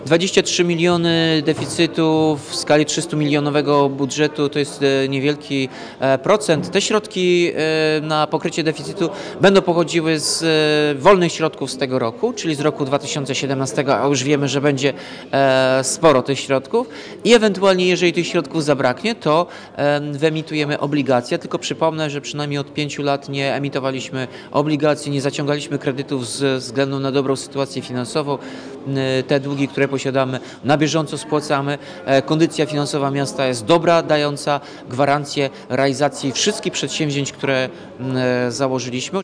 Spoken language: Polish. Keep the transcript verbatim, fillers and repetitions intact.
dwadzieścia trzy miliony deficytu w skali trzystu-milionowego budżetu to jest niewielki procent. Te środki na pokrycie deficytu będą pochodziły z wolnych środków z tego roku, czyli z roku dwa tysiące siedemnastego, a już wiemy, że będzie sporo tych środków i ewentualnie, jeżeli tych środków zabraknie, to wyemitujemy obligacje. Tylko przypomnę, że przynajmniej od pięciu lat nie emitowaliśmy obligacji, nie zaciągaliśmy kredytów ze względu na dobrą sytuację finansową. Te długi, które posiadamy, na bieżąco spłacamy. Kondycja finansowa miasta jest dobra, dająca gwarancję realizacji wszystkich przedsięwzięć, które założyliśmy.